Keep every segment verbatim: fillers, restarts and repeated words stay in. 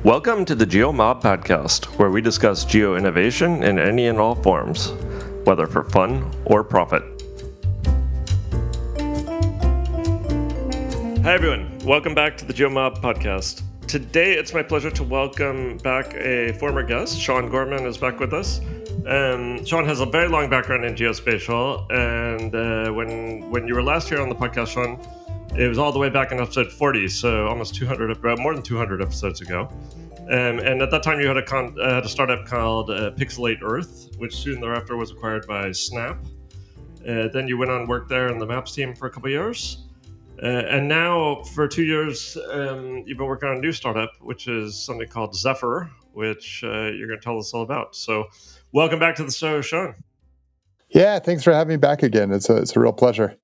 Welcome to the GeoMob podcast, where we discuss geo innovation in any and all forms, whether for fun or profit. Hi everyone, welcome back to the GeoMob podcast. Today it's my pleasure to welcome back a former guest. Sean Gorman is back with us. Um, Sean has a very long background in geospatial, and uh, when when you were last here on the podcast, Sean, it was all the way back in episode forty, so almost two hundred, uh, more than two hundred episodes ago. Um, and at that time, you had a, con- uh, had a startup called uh, Pixelate Earth, which soon thereafter was acquired by Snap. Uh, then you went on work there in the Maps team for a couple of years. Uh, and now, for two years, um, you've been working on a new startup, which is something called Zephyr, which uh, you're going to tell us all about. So welcome back to the show, Sean. Yeah, thanks for having me back again. It's a, it's a real pleasure.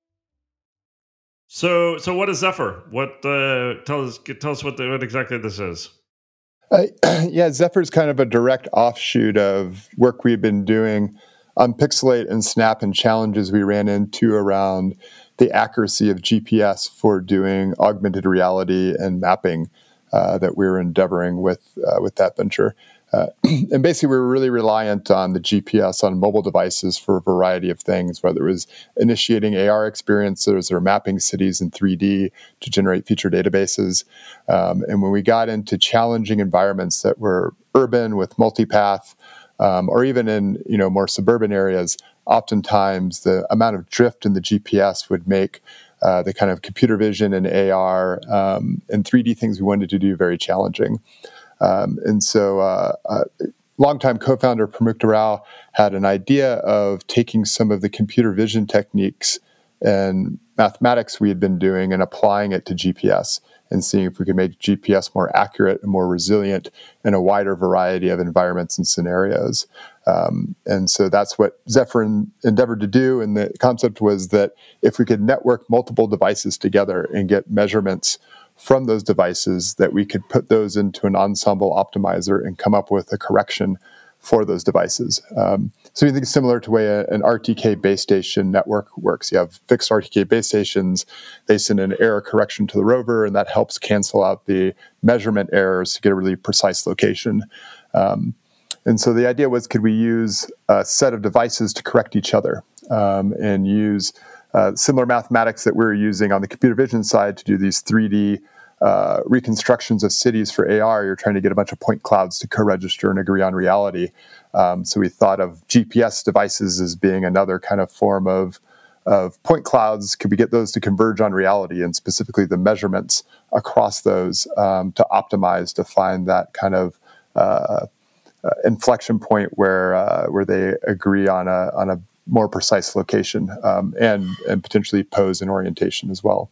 So, so what is Zephyr? What uh, tell us? Tell us what, the, what exactly this is. Uh, yeah, Zephyr is kind of a direct offshoot of work we've been doing on Pixelate and Snap and challenges we ran into around the accuracy of G P S for doing augmented reality and mapping uh, that we were endeavoring with uh, with that venture. Uh, and basically, we were really reliant on the G P S on mobile devices for a variety of things, whether it was initiating A R experiences or mapping cities in three D to generate feature databases. Um, and when we got into challenging environments that were urban with multipath, um, or even in you know more suburban areas, oftentimes the amount of drift in the G P S would make uh, the kind of computer vision and A R um, and three D things we wanted to do very challenging. Um, and so, uh, uh, longtime co-founder Pramukta Rao had an idea of taking some of the computer vision techniques and mathematics we had been doing and applying it to G P S and seeing if we could make G P S more accurate and more resilient in a wider variety of environments and scenarios. Um, and so that's what Zephyr endeavored to do. And the concept was that if we could network multiple devices together and get measurements from those devices, that we could put those into an ensemble optimizer and come up with a correction for those devices. Um, so you think similar to the way a, an R T K base station network works. You have fixed R T K base stations, they send an error correction to the rover, and that helps cancel out the measurement errors to get a really precise location. Um, and so the idea was, could we use a set of devices to correct each other um, and use Uh, similar mathematics that we're using on the computer vision side to do these three D uh, reconstructions of cities for A R. You're trying to get a bunch of point clouds to co-register and agree on reality. Um, so we thought of G P S devices as being another kind of form of, of point clouds. Could we get those to converge on reality, and specifically the measurements across those um, to optimize to find that kind of uh, uh, inflection point where uh, where they agree on a on a more precise location um, and and potentially pose and orientation as well.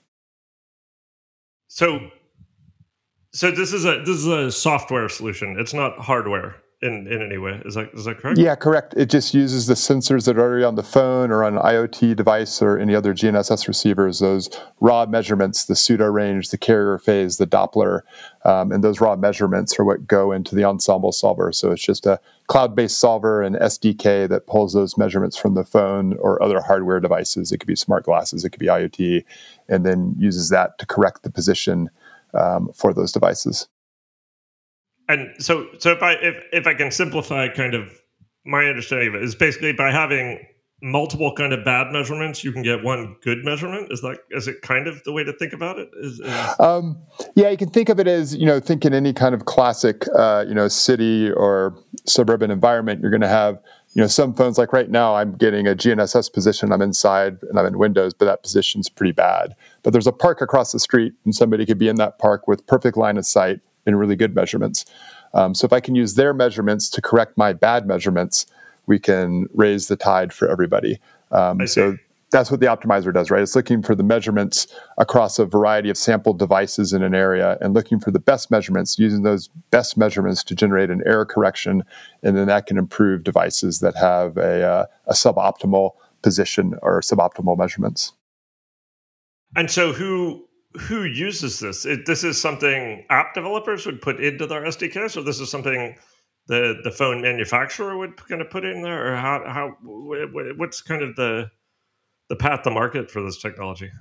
So, so this is a this is a software solution. It's not hardware in, in any way. Is that is that correct? Yeah, correct. It just uses the sensors that are already on the phone or on an IoT device or any other G N S S receivers, those raw measurements, the pseudo range, the carrier phase, the Doppler, um, and those raw measurements are what go into the ensemble solver. So it's just a cloud-based solver and S D K that pulls those measurements from the phone or other hardware devices. It could be smart glasses, it could be IoT, and then uses that to correct the position um, for those devices. And so, so if I if, if I can simplify kind of my understanding of it, is basically by having multiple kind of bad measurements, you can get one good measurement. Is that is it kind of the way to think about it? Is, is... Um, yeah, you can think of it as, you know, think in any kind of classic, uh, you know, city or suburban environment. You're going to have, you know, some phones, like right now, I'm getting a G N S S position. I'm inside and I'm in Windows, but that position's pretty bad. But there's a park across the street, and somebody could be in that park with perfect line of sight and really good measurements. Um, so if I can use their measurements to correct my bad measurements, we can raise the tide for everybody. Um, so that's what the optimizer does, right? It's looking for the measurements across a variety of sampled devices in an area and looking for the best measurements, using those best measurements to generate an error correction, and then that can improve devices that have a, uh, a suboptimal position or suboptimal measurements. And so who who uses this? It, this is something app developers would put into their S D K, so this is something the the phone manufacturer would kind of put in there, or how how what's kind of the the path to market for this technology?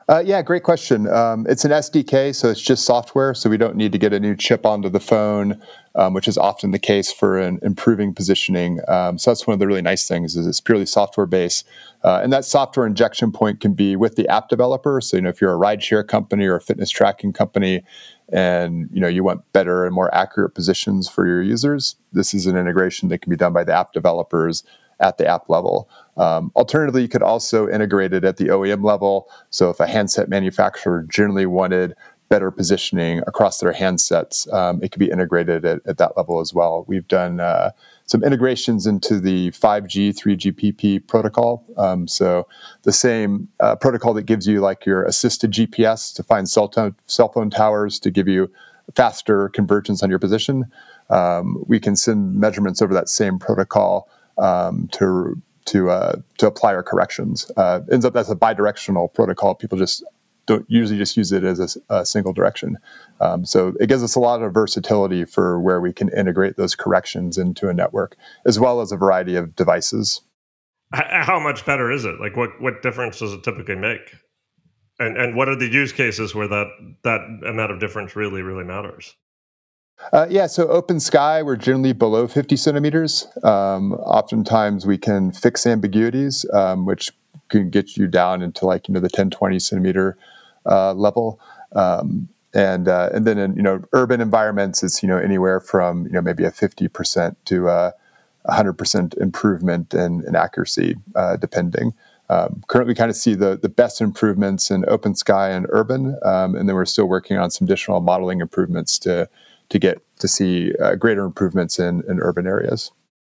Uh, yeah, great question. Um, it's an S D K, so it's just software, so we don't need to get a new chip onto the phone, um, which is often the case for an improving positioning. Um, so that's one of the really nice things is it's purely software based, uh, and that software injection point can be with the app developer. So you know if you're a rideshare company or a fitness tracking company, and you know you want better and more accurate positions for your users, this is an integration that can be done by the app developers at the app level. Um, alternatively, you could also integrate it at the O E M level. So if a handset manufacturer generally wanted better positioning across their handsets, um, it could be integrated at, at that level as well. We've done uh, some integrations into the five G, three G P P protocol. Um, so the same uh, protocol that gives you like your assisted G P S to find cell, to- cell phone towers to give you faster convergence on your position. Um, we can send measurements over that same protocol um, to to uh, to apply our corrections. Uh, ends up as a bidirectional protocol. People just don't usually just use it as a, a single direction. Um, so it gives us a lot of versatility for where we can integrate those corrections into a network, as well as a variety of devices. How much better is it? Like, what what difference does it typically make? And and what are the use cases where that that amount of difference really really matters? Uh, yeah, so open sky, we're generally below fifty centimeters. Um, oftentimes we can fix ambiguities, um, which can get you down into like, you know, the ten, twenty centimeter uh, level. Um, and uh, and then in, you know, urban environments, it's, you know, anywhere from, you know, maybe a fifty percent to uh, one hundred percent improvement in, in accuracy, uh, depending. Um, currently, kind of see the, the best improvements in open sky and urban, um, and then we're still working on some additional modeling improvements to to get to see uh, greater improvements in, in urban areas.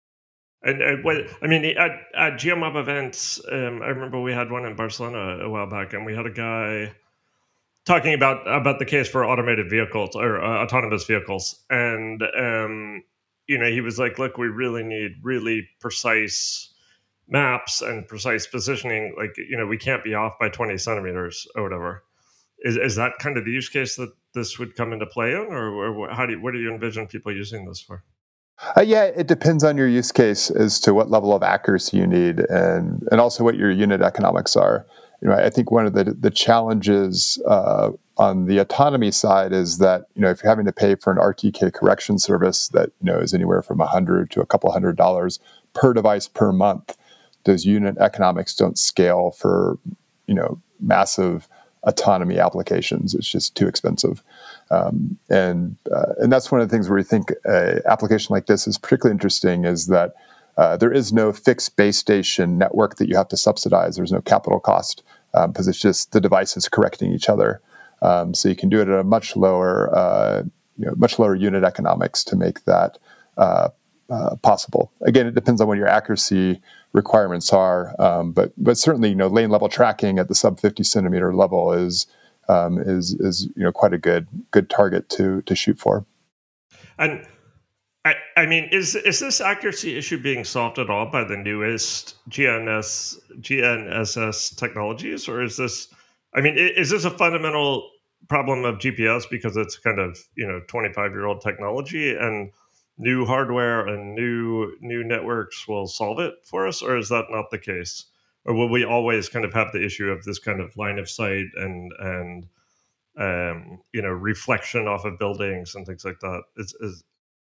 And, and what I mean at, at GeoMob events, um, I remember we had one in Barcelona a while back, and we had a guy talking about about the case for automated vehicles or uh, autonomous vehicles, and um, you know he was like, "Look, we really need really precise maps and precise positioning. Like, you know, we can't be off by twenty centimeters or whatever." Is is that kind of the use case that this would come into play in, or, or how do you, what do you envision people using this for? Uh, yeah, it depends on your use case as to what level of accuracy you need, and and also what your unit economics are. You know, I think one of the the challenges uh, on the autonomy side is that, you know, if you're having to pay for an R T K correction service that, you know, is anywhere from a hundred to a couple hundred dollars per device per month, those unit economics don't scale for, you know, massive autonomy applications. It's just too expensive. Um, and uh, and that's one of the things where we think an application like this is particularly interesting is that uh, there is no fixed base station network that you have to subsidize. There's no capital cost because um, it's just the devices correcting each other. Um, so you can do it at a much lower, uh, you know, much lower unit economics to make that uh, uh, possible. Again, it depends on what your accuracy requirements are, um, but but certainly, you know, lane level tracking at the sub fifty centimeter level is um, is is you know quite a good good target to to shoot for. And I, I mean, is is this accuracy issue being solved at all by the newest G N S G N S S technologies, or is this? I mean, is this a fundamental problem of G P S because it's kind of, you know, twenty-five year old technology, and new hardware and new new networks will solve it for us, or is that not the case? Or will we always kind of have the issue of this kind of line of sight and and um, you know, reflection off of buildings and things like that? Is, is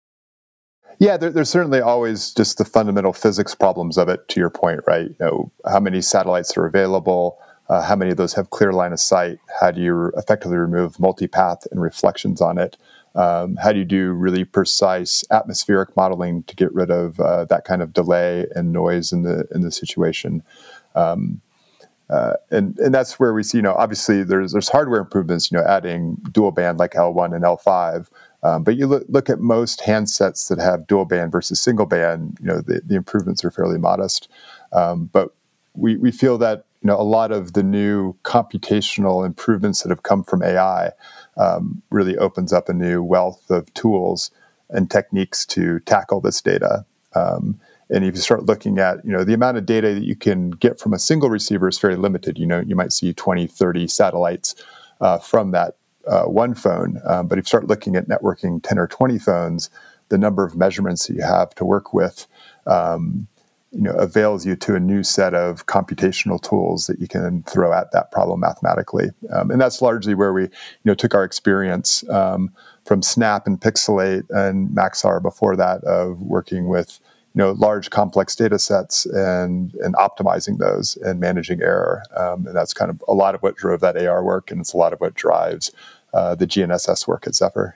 Yeah, there, there's certainly always just the fundamental physics problems of it. To your point, right? You know, how many satellites are available? Uh, how many of those have clear line of sight? How do you effectively remove multipath and reflections on it? Um, how do you do really precise atmospheric modeling to get rid of uh, that kind of delay and noise in the in the situation? Um, uh, and and that's where we see, you know, obviously there's there's hardware improvements, you know, adding dual band like L one and L five. Um, but you look, look at most handsets that have dual band versus single band, you know, the, the improvements are fairly modest. Um, but we we feel that, you know, a lot of the new computational improvements that have come from A I um, really opens up a new wealth of tools and techniques to tackle this data. Um, and if you start looking at, you know, the amount of data that you can get from a single receiver is very limited. You know, you might see twenty, thirty satellites uh, from that uh, one phone. Um, but if you start looking at networking ten or twenty phones, the number of measurements that you have to work with um, you know, avails you to a new set of computational tools that you can throw at that problem mathematically. Um, and that's largely where we, you know, took our experience um, from Snap and Pixelate and Maxar before that of working with, you know, large complex data sets and and optimizing those and managing error. Um, and that's kind of a lot of what drove that A R work, and it's a lot of what drives uh, the G N S S work at Zephyr.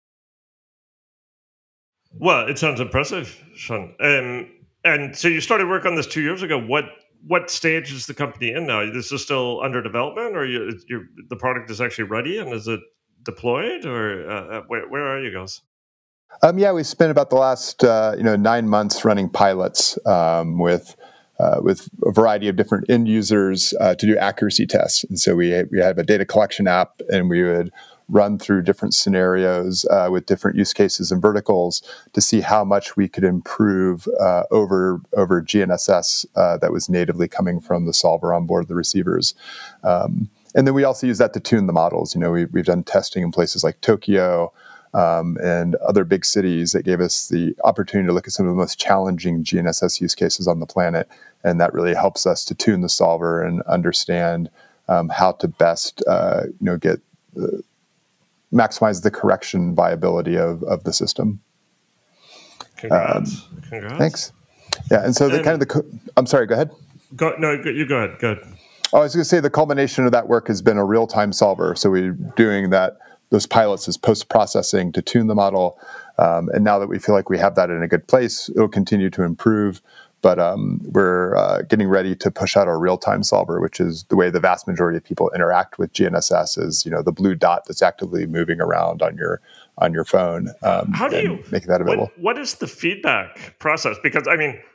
Well, it sounds impressive, Sean. Um, and so you started work on this two years ago. What what stage is the company in now? Is this still under development, or you, you're, the product is actually ready and is it deployed, or uh, where, where are you guys? Um, yeah, we spent about the last uh, you know nine months running pilots um, with uh, with a variety of different end users uh, to do accuracy tests. And so we we have a data collection app, and we would run through different scenarios uh, with different use cases and verticals to see how much we could improve uh, over over G N S S uh, that was natively coming from the solver on board the receivers. Um, and then we also use that to tune the models. You know, we, we've done testing in places like Tokyo, Um, and other big cities that gave us the opportunity to look at some of the most challenging G N S S use cases on the planet. And that really helps us to tune the solver and understand um, how to best, uh, you know, get uh, maximize the correction viability of, of the system. Congrats! Um, Congrats! Thanks. Yeah, and so the um, kind of the. Co- I'm sorry. Go ahead. Go, no, you go ahead. Go ahead. Oh, I was going to say the culmination of that work has been a real-time solver. So we're doing that. Those pilots is post-processing to tune the model. Um, and now that we feel like we have that in a good place, it'll continue to improve. But um, we're uh, getting ready to push out our real-time solver, which is the way the vast majority of people interact with G N S S is, you know, the blue dot that's actively moving around on your on your phone. Um, How do you make that available? What, what is the feedback process? Because I mean,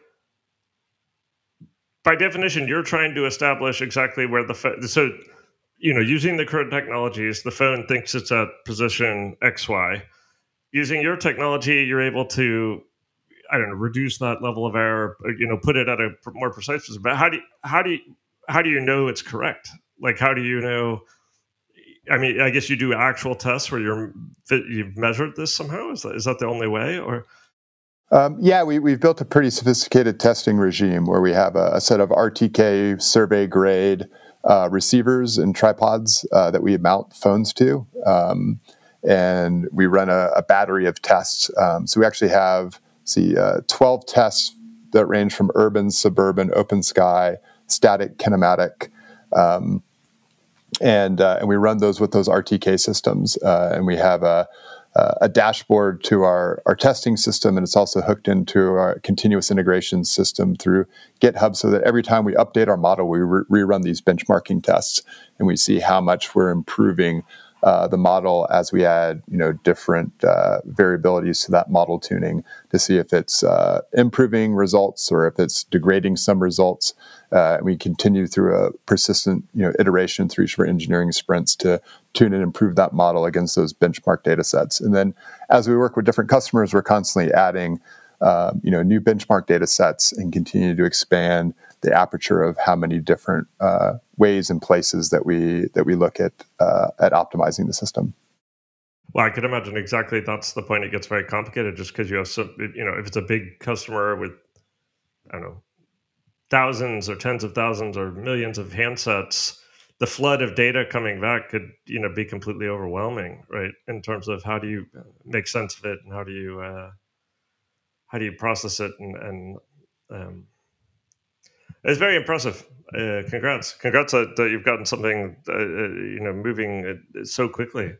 by definition, you're trying to establish exactly where the fo- so. You know, using the current technologies, the phone thinks it's at position X Y. Using your technology, you're able to, I don't know, reduce that level of error. You know, put it at a more precise position. But how do you, how do you, how do you know it's correct? Like, how do you know? I mean, I guess you do actual tests where you're you've measured this somehow. Is that is that the only way, or? Um, yeah, we, we've built a pretty sophisticated testing regime where we have a, a set of R T K survey grade uh, receivers and tripods uh, that we mount phones to. Um, and we run a, a battery of tests. Um, so we actually have, see, uh, twelve tests that range from urban, suburban, open sky, static, kinematic. Um, and, uh, and we run those with those R T K systems. Uh, and we have a Uh, a dashboard to our, our testing system, and it's also hooked into our continuous integration system through GitHub so that every time we update our model, we re- rerun these benchmarking tests, and we see how much we're improving uh, the model as we add, you know, different uh, variabilities to that model tuning to see if it's uh, improving results or if it's degrading some results. Uh, and we continue through a persistent, you know, iteration through each of our engineering sprints to tune and improve that model against those benchmark data sets. And then as we work with different customers, we're constantly adding, uh, you know, new benchmark data sets and continue to expand the aperture of how many different uh, ways and places that we that we look at uh, at optimizing the system. Well, I could imagine exactly that's the point. It gets very complicated just because you have so, you know, if it's a big customer with, I don't know, thousands or tens of thousands or millions of handsets, the flood of data coming back could, you know, be completely overwhelming, right? In terms of how do you make sense of it and how do you uh, how do you process it and, and um, it's very impressive. Uh, congrats, congrats that, that you've gotten something, uh, uh, you know, moving uh, so quickly,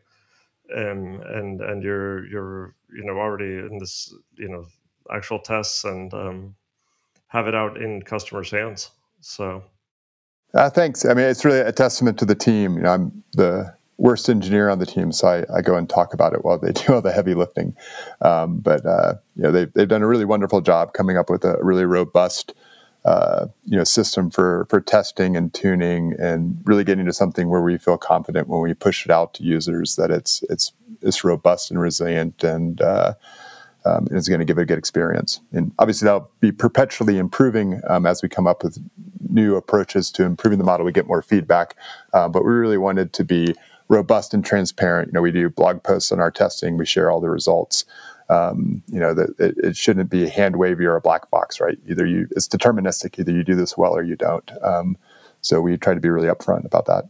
um, and and you're you're you know already in this, you know, actual tests and um, have it out in customers' hands. So, uh, thanks. I mean, it's really a testament to the team. You know, I'm the worst engineer on the team, so I, I go and talk about it while they do all the heavy lifting. Um, but uh, you know, they've they've done a really wonderful job coming up with a really robust, uh, you know, system for for testing and tuning, and really getting to something where we feel confident when we push it out to users that it's it's it's robust and resilient and. Uh, Um, and it's going to give it a good experience. And obviously, that'll be perpetually improving um, as we come up with new approaches to improving the model. We get more feedback, uh, but we really wanted to be robust and transparent. You know, we do blog posts on our testing. We share all the results. Um, you know, that it, it shouldn't be hand wavy or a black box, right? Either you, it's deterministic. Either you do this well or you don't. Um, so we try to be really upfront about that.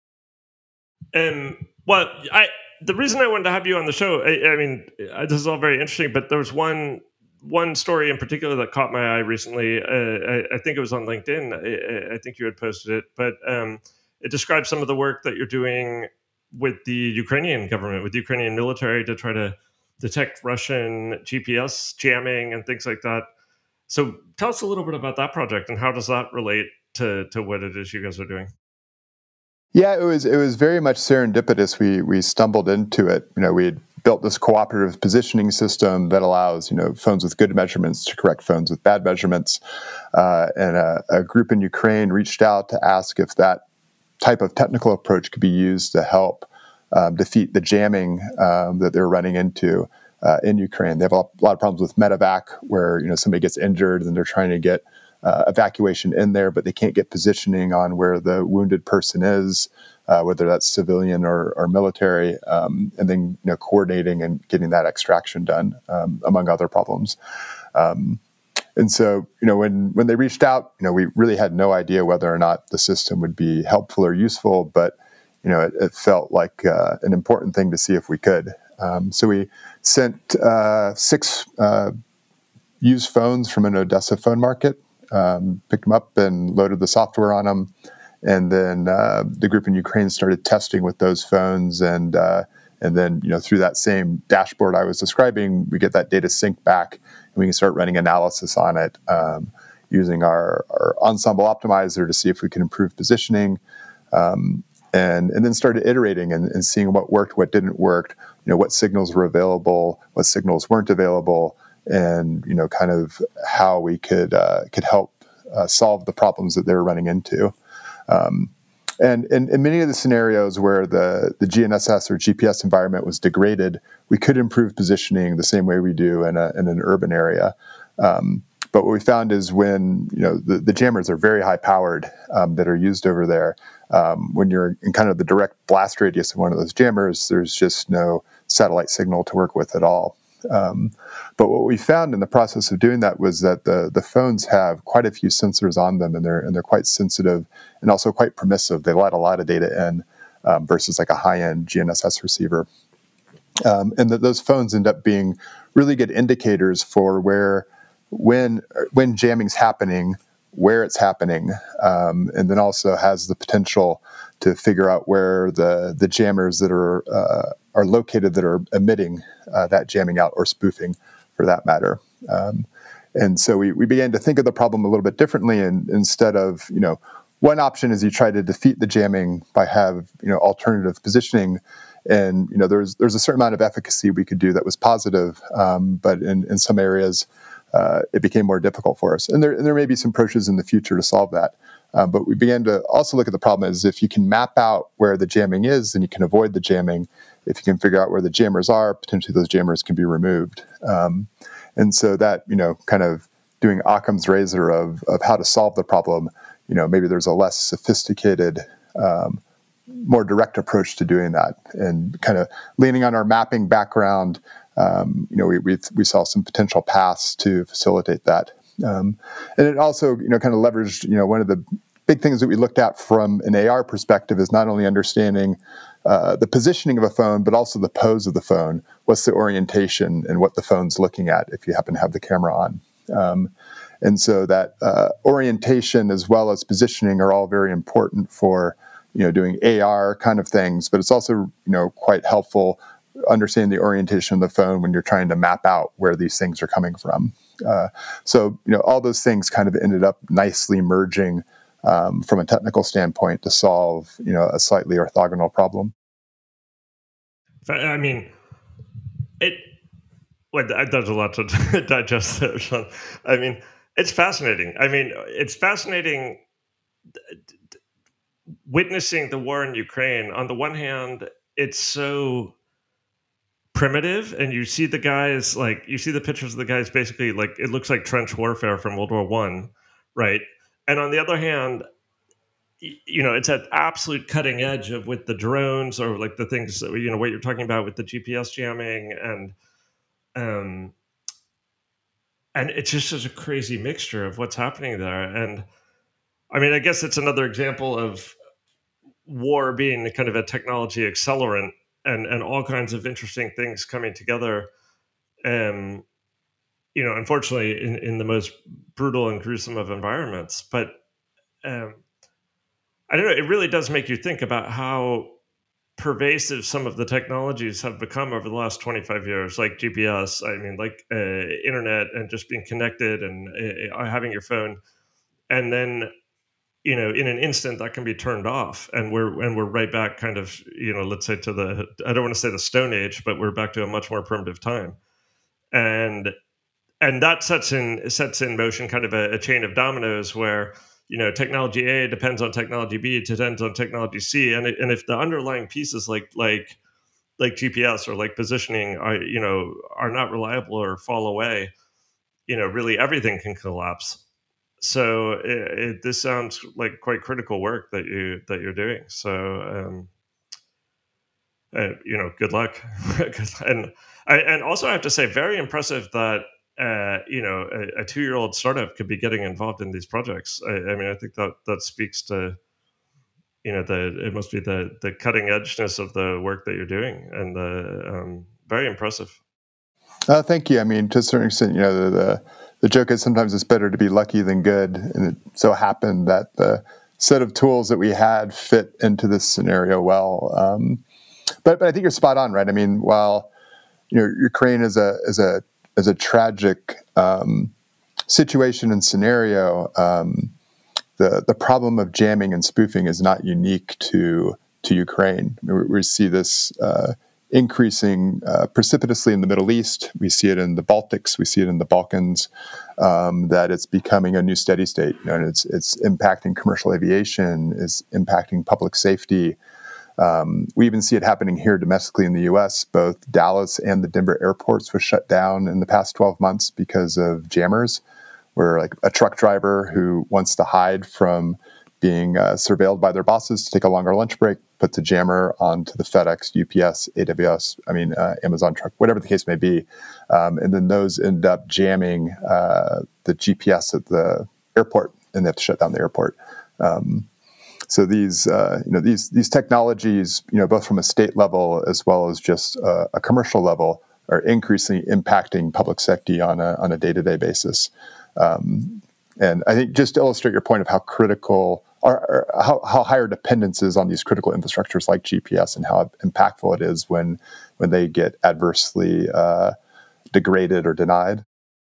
And well, I the reason I wanted to have you on the show, I, I mean, uh, this is all very interesting, but there was one one story in particular that caught my eye recently. Uh, I, I think it was on LinkedIn. I, I think you had posted it, but um, it describes some of the work that you're doing with the Ukrainian government, with the Ukrainian military, to try to detect Russian G P S jamming and things like that. So, tell us a little bit about that project and how does that relate to to what it is you guys are doing? Yeah, it was it was very much serendipitous. We we stumbled into it. You know, we had built this cooperative positioning system that allows, you know, phones with good measurements to correct phones with bad measurements. Uh, and a, a group in Ukraine reached out to ask if that type of technical approach could be used to help um, defeat the jamming um, that they're running into uh, in Ukraine. They have a lot of problems with medevac, where, you know, somebody gets injured and they're trying to get uh, evacuation in there, but they can't get positioning on where the wounded person is, uh, whether that's civilian or, or military, um, and then, you know, coordinating and getting that extraction done, um, among other problems. Um, And so, you know, when, when they reached out, you know, we really had no idea whether or not the system would be helpful or useful, but, you know, it, it felt like uh, an important thing to see if we could. Um, so we sent uh, six uh, used phones from an Odessa phone market, um, picked them up and loaded the software on them. And then uh, the group in Ukraine started testing with those phones, and uh, and then, you know, through that same dashboard I was describing, we get that data sync back, and we can start running analysis on it, um, using our, our Ensemble optimizer to see if we can improve positioning, um, and and then started iterating and, and seeing what worked, what didn't work, you know, what signals were available, what signals weren't available, and, you know, kind of how we could uh, could help uh, solve the problems that they were running into. Um, and in, in many of the scenarios where the, the G N S S or G P S environment was degraded, we could improve positioning the same way we do in, a, in an urban area. Um, but what we found is when, you know, the, the jammers are very high powered, um, that are used over there. Um, when you're in kind of the direct blast radius of one of those jammers, there's just no satellite signal to work with at all. Um, but what we found in the process of doing that was that the the phones have quite a few sensors on them, and they're and they're quite sensitive and also quite permissive. They let a lot of data in, um, versus like a high-end G N S S receiver, um, and that those phones end up being really good indicators for where when when jamming's happening, where it's happening, um, and then also has the potential to figure out where the the jammers that are uh, are located that are emitting uh, that jamming out, or spoofing, for that matter. Um, and so we, we began to think of the problem a little bit differently, and instead of, you know, one option is you try to defeat the jamming by have, you know, alternative positioning. And, you know, there's there's a certain amount of efficacy we could do that was positive, um, but in, in some areas uh, it became more difficult for us. And there and there may be some approaches in the future to solve that. Um, but we began to also look at the problem as if you can map out where the jamming is, then you can avoid the jamming. If you can figure out where the jammers are, potentially those jammers can be removed. Um, and so that, you know, kind of doing Occam's razor of of how to solve the problem, you know, maybe there's a less sophisticated, um, more direct approach to doing that, and kind of leaning on our mapping background. Um, you know, we, we we saw some potential paths to facilitate that, um, and it also, you know, kind of leveraged, you know, one of the big things that we looked at from an A R perspective is not only understanding uh, the positioning of a phone, but also the pose of the phone. What's the orientation and what the phone's looking at if you happen to have the camera on. Um, and so that uh, orientation as well as positioning are all very important for, you know, doing A R kind of things, but it's also, you know, quite helpful understanding the orientation of the phone when you're trying to map out where these things are coming from. Uh, so, you know, all those things kind of ended up nicely merging um, from a technical standpoint to solve, you know, a slightly orthogonal problem. I mean, it. Well, there's a lot to digest there, Sean. I mean, it's fascinating. I mean, it's fascinating witnessing the war in Ukraine. On the one hand, it's so primitive, and you see the guys, like, you see the pictures of the guys, basically like it looks like trench warfare from World War One, right? And on the other hand, you know, it's at absolute cutting edge of with the drones, or like the things that, you know, what you're talking about with the G P S jamming, and Um, and it's just such a crazy mixture of what's happening there. And I mean, I guess it's another example of war being kind of a technology accelerant, and, and all kinds of interesting things coming together. Um, you know, unfortunately, in, in the most brutal and gruesome of environments. But um, I don't know, it really does make you think about how pervasive some of the technologies have become over the last twenty-five years, like G P S, I mean, like uh, internet, and just being connected, and uh, having your phone. And then, you know, in an instant that can be turned off, and we're and we're right back kind of, you know, let's say to the, I don't want to say the Stone Age, but we're back to a much more primitive time. And and that sets in sets in motion kind of a, a chain of dominoes where, you know, technology A depends on technology B, it depends on technology C, and it, and if the underlying pieces like like like G P S or like positioning are, you know, are not reliable or fall away, you know, really everything can collapse. So it, it, this sounds like quite critical work that you that you're doing. So um, uh, you know, good luck. and I, and also I have to say, very impressive that uh, you know, a, a two year old startup could be getting involved in these projects. I, I mean, I think that that speaks to, you know, the, it must be the the cutting edgeness of the work that you're doing, and the um, very impressive. Uh, thank you. I mean, to a certain extent, you know, the, the the joke is sometimes it's better to be lucky than good, and it so happened that the set of tools that we had fit into this scenario well. Um, but but I think you're spot on, right? I mean, while you know Ukraine is a is a is a tragic um, situation and scenario, um, the the problem of jamming and spoofing is not unique to to Ukraine. I mean, we, we see this uh, increasing uh, precipitously in the Middle East. We see it in the Baltics. We see it in the Balkans. Um, that it's becoming a new steady state. You know, and it's it's impacting commercial aviation. It's impacting public safety. Um, we even see it happening here domestically in the U S. Both Dallas and the Denver airports were shut down in the past twelve months because of jammers, where like a truck driver who wants to hide from being uh, surveilled by their bosses to take a longer lunch break puts a jammer onto the FedEx, U P S, A W S, I mean, uh, Amazon truck, whatever the case may be. Um, and then those end up jamming uh, the G P S at the airport, and they have to shut down the airport. Um, So these, uh, you know, these these technologies, you know, both from a state level as well as just uh, a commercial level, are increasingly impacting public safety on a on a day to day basis. Um, and I think just to illustrate your point of how critical, or, or how, how higher dependence is on these critical infrastructures like G P S, and how impactful it is when when they get adversely uh, degraded or denied.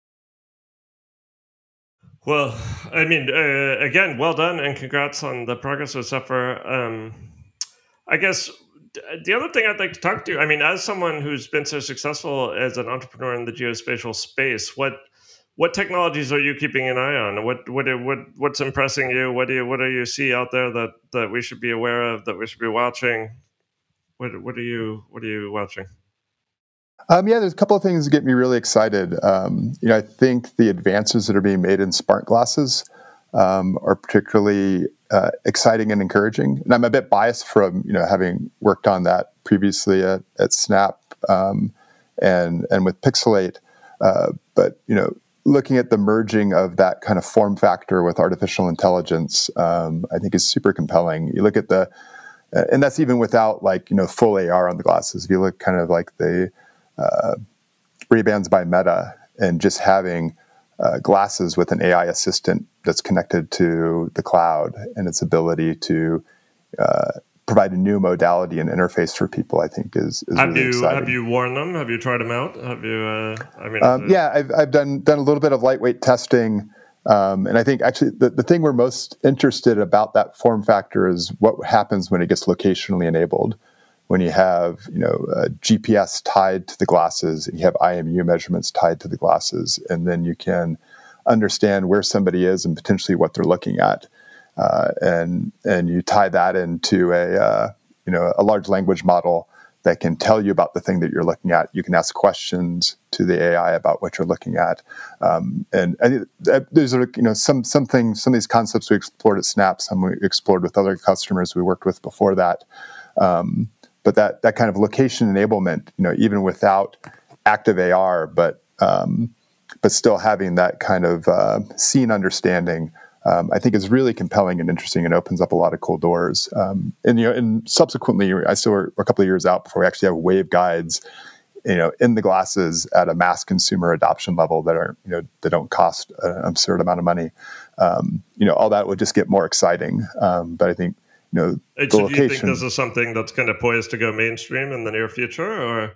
Well, I mean, uh, again, well done, and congrats on the progress with Zephyr. Um, I guess d- the other thing I'd like to talk to, I mean, as someone who's been so successful as an entrepreneur in the geospatial space, what what technologies are you keeping an eye on? What what what what's impressing you? What do you what do you see out there that that we should be aware of, that we should be watching? What what are you what are you watching? Um, yeah, there's a couple of things that get me really excited. Um, you know, I think the advances that are being made in smart glasses um, are particularly uh, exciting and encouraging. And I'm a bit biased from, you know, having worked on that previously at, at Snap um, and and with Pixelate. Uh, but you know, looking at the merging of that kind of form factor with artificial intelligence, um, I think is super compelling. You look at the, and that's even without like you know full A R on the glasses. If you look kind of like the uh, Ray-Bans by Meta, and just having uh, glasses with an A I assistant that's connected to the cloud, and its ability to uh, provide a new modality and interface for people, I think is, is Have really you exciting. have you worn them? Have you tried them out? Have you? Uh, I mean, Um, is it- yeah, I've, I've done done a little bit of lightweight testing, um, and I think actually the, the thing we're most interested about that form factor is what happens when it gets locationally enabled. When you have you know uh, G P S tied to the glasses, and you have I M U measurements tied to the glasses, and then you can understand where somebody is and potentially what they're looking at, uh, and and you tie that into a uh, you know a large language model that can tell you about the thing that you're looking at. You can ask questions to the A I about what you're looking at, um, and I think that there's you know some some things, some of these concepts we explored at Snap, some we explored with other customers we worked with before that. Um, but that that kind of location enablement, you know, even without active A R, but um, but still having that kind of uh, scene understanding, um, I think is really compelling and interesting, and opens up a lot of cool doors. Um, and you know, and subsequently, I still were a couple of years out before we actually have waveguides, you know, in the glasses at a mass consumer adoption level that are, you know, that don't cost an absurd amount of money. Um, you know, all that would just get more exciting. Um, but I think, you know, And the so do you think location. this is something that's kind of poised to go mainstream in the near future, or?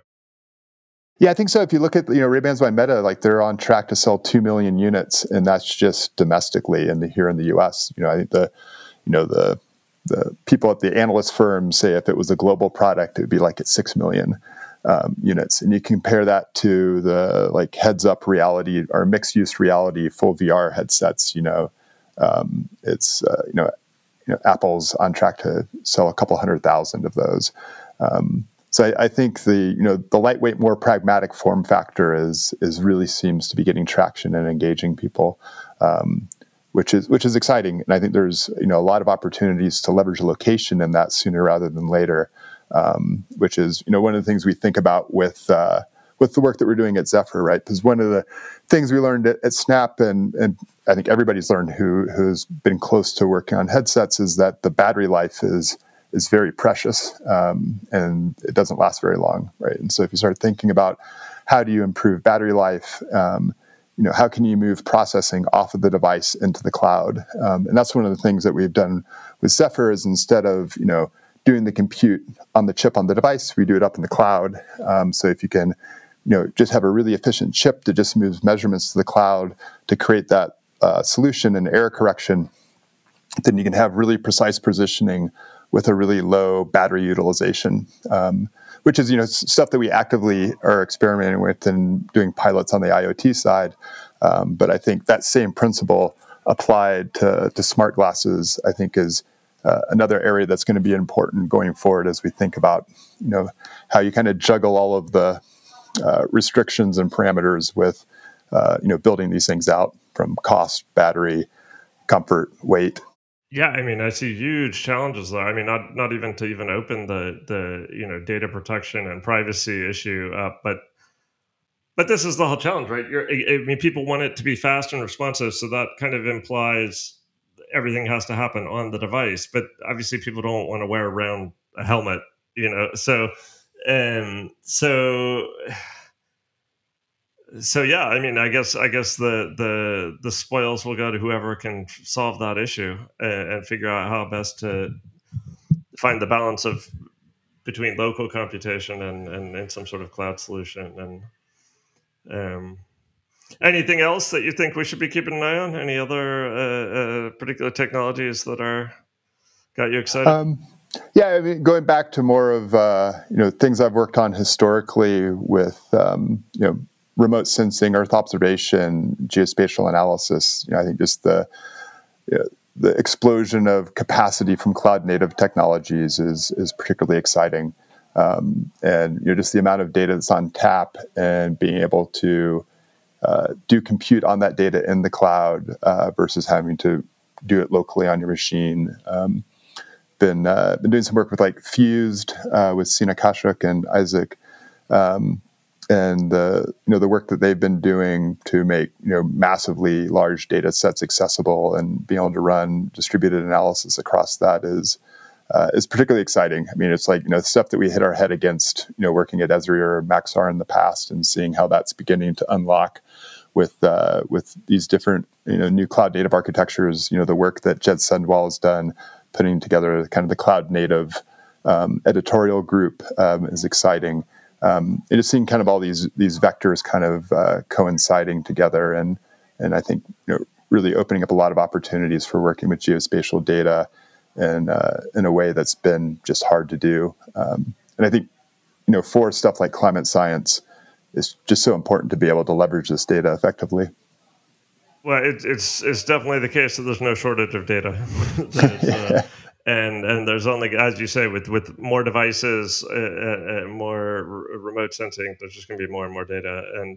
Yeah, I think so. If you look at, you know, Ray-Bans by Meta, like they're on track to sell two million units, and that's just domestically in the here in the U S. You know, I think the, you know, the the people at the analyst firms say if it was a global product, it would be like at six million um, units. And you compare that to the like heads up reality or mixed use reality full V R headsets. You know, um, it's uh, you know, you know, Apple's on track to sell a couple hundred thousand of those. Um, so I, I think the, you know, the lightweight, more pragmatic form factor is is really seems to be getting traction and engaging people, um, which is which is exciting. And I think there's, you know, a lot of opportunities to leverage location in that sooner rather than later, um, which is, you know, one of the things we think about with uh, with the work that we're doing at Zephyr, right? Because one of the things we learned at, at Snap, and and I think everybody's learned who who's been close to working on headsets, is that the battery life is is very precious, um, and it doesn't last very long, right? And so if you start thinking about how do you improve battery life, um, you know, how can you move processing off of the device into the cloud? Um, and that's one of the things that we've done with Zephyr is instead of, you know, doing the compute on the chip on the device, we do it up in the cloud. Um, so if you can, you know, just have a really efficient chip that just moves measurements to the cloud to create that uh, solution and error correction, then you can have really precise positioning with a really low battery utilization, um, which is, you know, stuff that we actively are experimenting with and doing pilots on the IoT side. Um, but I think that same principle applied to, to smart glasses, I think, is uh, another area that's going to be important going forward as we think about, you know, how you kind of juggle all of the uh, restrictions and parameters with, uh, you know, building these things out from cost, battery, comfort, weight. Yeah, I mean, I see huge challenges there. I mean, not not even to even open the the you know data protection and privacy issue up, but but this is the whole challenge, right? You're, I I mean, people want it to be fast and responsive, so that kind of implies everything has to happen on the device. But obviously, people don't want to wear around a helmet, you know. So, and so so yeah, I mean, I guess I guess the the the spoils will go to whoever can solve that issue and, and figure out how best to find the balance of between local computation and, and, and some sort of cloud solution. And um, anything else that you think we should be keeping an eye on? Any other uh, uh, particular technologies that are got you excited? Um, yeah, I mean, going back to more of uh, you know things I've worked on historically with um, you know remote sensing, Earth observation, geospatial analysis. You know, I think just the you know, the explosion of capacity from cloud native technologies is is particularly exciting, um, and you know just the amount of data that's on tap and being able to uh, do compute on that data in the cloud uh, versus having to do it locally on your machine. Um, been uh, been doing some work with like Fused uh, with Sina Kashuk and Isaac, um, and the you know the work that they've been doing to make you know massively large data sets accessible and being able to run distributed analysis across that is uh, is particularly exciting. I mean, it's like you know stuff that we hit our head against you know working at Esri or Maxar in the past, and seeing how that's beginning to unlock with uh, with these different you know new cloud native architectures. You know the work that Jed Sendwall has done, putting together kind of the cloud native um, editorial group um, is exciting. Um, and just seeing kind of all these these vectors kind of uh, coinciding together, and and I think you know really opening up a lot of opportunities for working with geospatial data, and uh, in a way that's been just hard to do. Um, and I think you know for stuff like climate science, it's just so important to be able to leverage this data effectively. Well, it, it's it's definitely the case that there's no shortage of data. there's, uh, and and there's only, as you say, with with more devices, uh, uh, more r- remote sensing, there's just going to be more and more data. And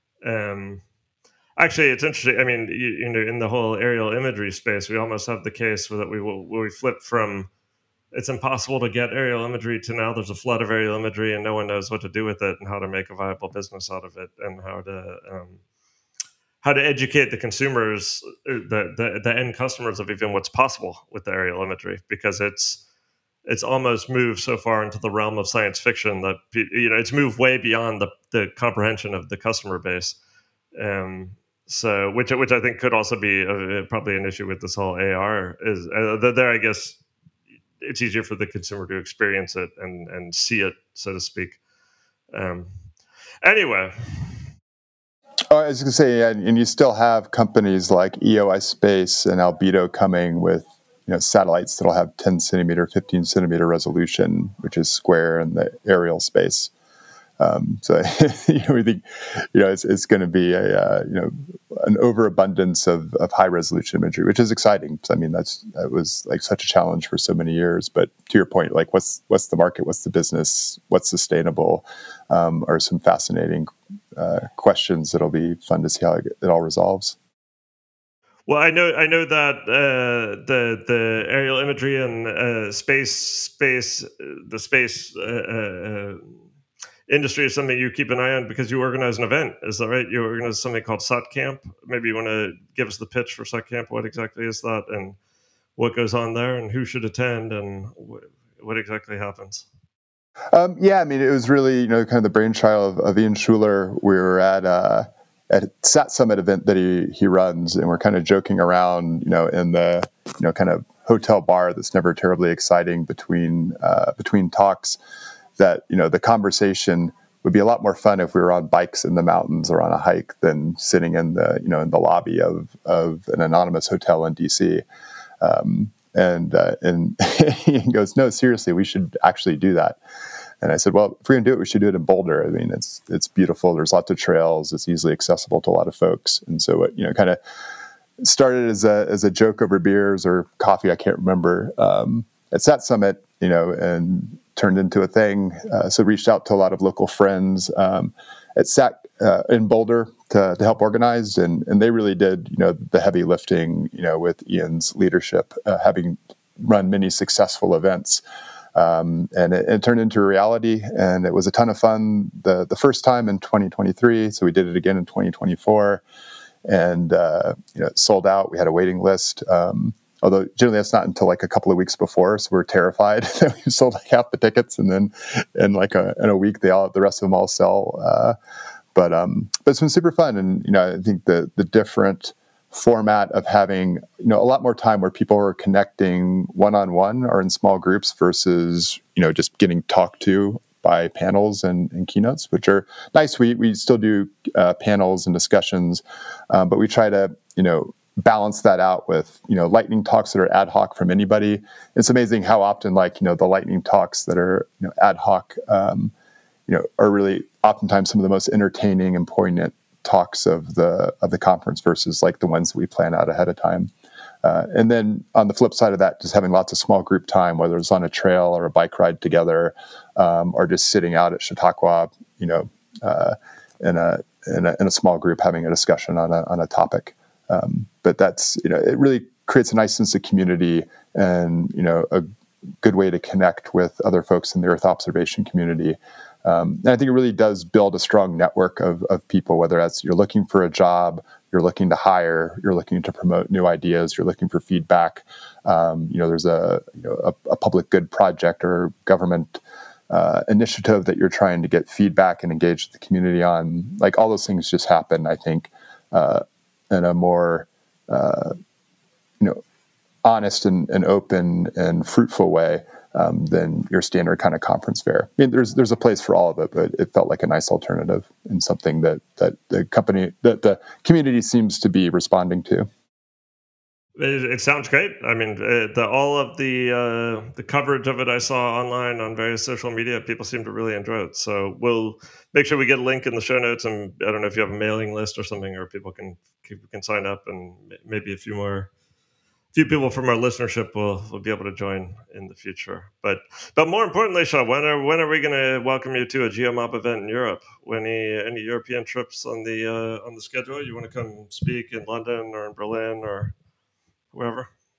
um, actually, it's interesting. I mean, you, you know, in the whole aerial imagery space, we almost have the case where that we will where we flip from it's impossible to get aerial imagery to now there's a flood of aerial imagery and no one knows what to do with it and how to make a viable business out of it and how to um, how to educate the consumers, uh, the, the the end customers of even what's possible with the aerial imagery, because it's it's almost moved so far into the realm of science fiction that you know it's moved way beyond the, the comprehension of the customer base. Um, so which which I think could also be a, probably an issue with this whole A R is uh, there. I guess it's easier for the consumer to experience it and and see it, so to speak. Um, anyway, Oh, I was going to say, and, and you still have companies like E O I Space and Albedo coming with you know satellites that'll have ten centimeter, fifteen centimeter resolution, which is square in the aerial space. Um, so you know, we think you know it's, it's going to be a uh, you know an overabundance of, of high resolution imagery, which is exciting. I mean, that's that was like such a challenge for so many years. But to your point, like what's what's the market, what's the business, what's sustainable, um, are some fascinating uh, questions that'll be fun to see how it, it all resolves. well, I know I know that uh, the the aerial imagery and uh, space space uh, the space uh, uh, uh, industry is something you keep an eye on because you organize an event. Is that right? You organize something called SatCamp. Maybe you want to give us the pitch for SatCamp. What exactly is that, and what goes on there, and who should attend, and wh- what exactly happens? Um, yeah, I mean, it was really, you know, kind of the brainchild of, of Ian Schuler. We were at uh, at a Sat Summit event that he he runs, and we're kind of joking around, you know, in the you know kind of hotel bar that's never terribly exciting between uh, between talks. That you know the conversation would be a lot more fun if we were on bikes in the mountains or on a hike than sitting in the you know in the lobby of of an anonymous hotel in D C. Um, and uh, and he goes, no, seriously, we should actually do that. And I said, well, if we're going to do it, we should do it in Boulder. I mean, it's it's beautiful. There's lots of trails. It's easily accessible to a lot of folks. And so it, you know, kind of started as a as a joke over beers or coffee. I can't remember. Um, at Sat Summit, you know, and turned into a thing. Uh, so reached out to a lot of local friends um, at Sat uh, in Boulder to, to help organize, and and they really did, you know, the heavy lifting, you know, with Ian's leadership, uh, having run many successful events. Um, and it, it turned into a reality, and it was a ton of fun the the first time in twenty twenty-three. So we did it again in twenty twenty-four, and uh, you know, it sold out. We had a waiting list. Um, although generally that's not until like a couple of weeks before, so we're terrified that we sold like half the tickets, and then in like a in a week they all the rest of them all sell. Uh, but um, but it's been super fun, and you know, I think the the different format of having you know a lot more time where people are connecting one on one or in small groups versus you know just getting talked to by panels and, and keynotes, which are nice. We we still do uh, panels and discussions, um, but we try to you know balance that out with you know lightning talks that are ad hoc from anybody. It's amazing how often like you know the lightning talks that are you know ad hoc um, you know are really oftentimes some of the most entertaining and poignant talks of the of the conference versus like the ones that we plan out ahead of time. Uh, and then on the flip side of that, just having lots of small group time, whether it's on a trail or a bike ride together, um, or just sitting out at Chautauqua, you know, uh, in a, in a in a small group having a discussion on a on a topic. Um, but that's you know, it really creates a nice sense of community and you know a good way to connect with other folks in the Earth observation community. Um, and I think it really does build a strong network of, of people, whether that's you're looking for a job, you're looking to hire, you're looking to promote new ideas, you're looking for feedback. Um, you know, there's a, you know, a, a public good project or government uh, initiative that you're trying to get feedback and engage the community on. Like all those things just happen, I think, uh, in a more, uh, you know, honest and, and open and fruitful way um, than your standard kind of conference fair. I mean, there's there's a place for all of it, but it felt like a nice alternative and something that that the company that the community seems to be responding to. It, it sounds great. I mean, uh, the all of the uh, the coverage of it I saw online on various social media, people seem to really enjoy it. So we'll make sure we get a link in the show notes, and I don't know if you have a mailing list or something, or people can people can sign up, and maybe a few more few people from our listenership will, will be able to join in the future. But but more importantly, Sean, when are when are we going to welcome you to a GeoMob event in Europe? Any any European trips on the uh, on the schedule? You want to come speak in London or in Berlin or wherever?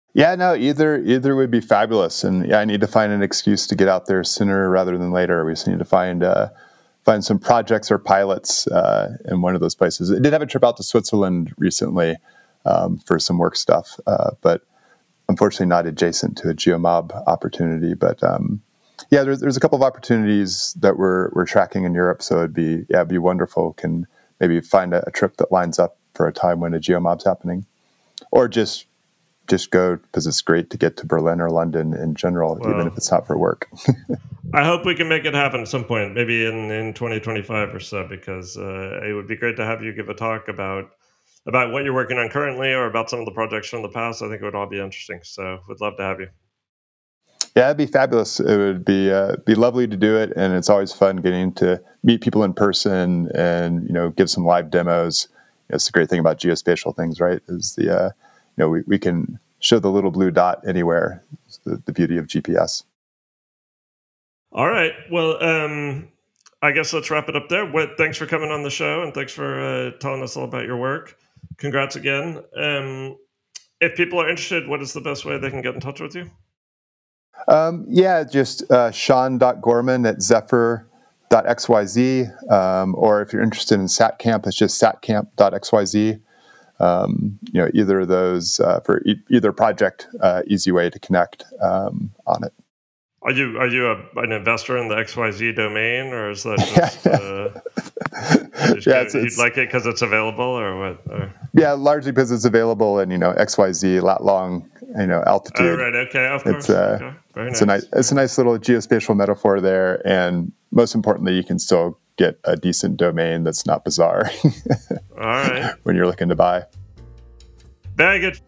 Yeah, no, either either would be fabulous. And yeah, I need to find an excuse to get out there sooner rather than later. We just need to find uh, find some projects or pilots uh, in one of those places. I did have a trip out to Switzerland recently um, for some work stuff, uh, but unfortunately not adjacent to a GeoMob opportunity. But um, yeah, there's there's a couple of opportunities that we're we're tracking in Europe. So it'd be yeah, it'd be wonderful. Can maybe find a, a trip that lines up for a time when a GeoMob's happening, or just just go because it's great to get to Berlin or London in general, well, even if it's not for work. I hope we can make it happen at some point, maybe in, in twenty twenty-five or so, because uh, it would be great to have you give a talk about about what you're working on currently or about some of the projects from the past. I think it would all be interesting. So we'd love to have you. Yeah, it'd be fabulous. It would be uh, be lovely to do it, and it's always fun getting to meet people in person and you know give some live demos. It's the great thing about geospatial things, right? Is the uh, you know we, we can show the little blue dot anywhere. It's the, the beauty of G P S. All right. Well, um, I guess let's wrap it up there. What, thanks for coming on the show, and thanks for uh, telling us all about your work. Congrats again. Um, if people are interested, what is the best way they can get in touch with you? Um, yeah, just uh, Sean dot Gorman at Zephyr dot x y z, um, or if you're interested in SatCamp, it's just satcamp dot x y z. Um, you know, either of those uh, for e- either project, uh, easy way to connect um, on it. Are you are you a, an investor in the X Y Z domain, or is that just, uh, just yeah, it's, you'd it's, like it because it's available, or what? Or? Yeah, largely because it's available, and you know X Y Z lat long, you know altitude. Oh, right. Okay. Of course. It's, uh, okay. Very it's nice. a nice it's a nice little geospatial metaphor there, and most importantly, you can still get a decent domain that's not bizarre. All right. When you're looking to buy. Very good.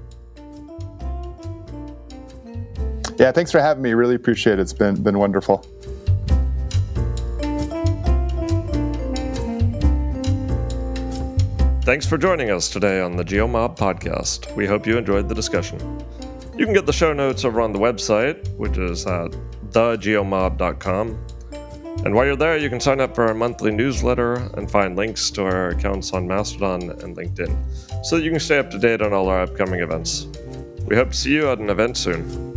Yeah, thanks for having me. Really appreciate it. It's been been wonderful. Thanks for joining us today on the GeoMob podcast. We hope you enjoyed the discussion. You can get the show notes over on the website, which is at the geomob dot com. And while you're there, you can sign up for our monthly newsletter and find links to our accounts on Mastodon and LinkedIn, so that you can stay up to date on all our upcoming events. We hope to see you at an event soon.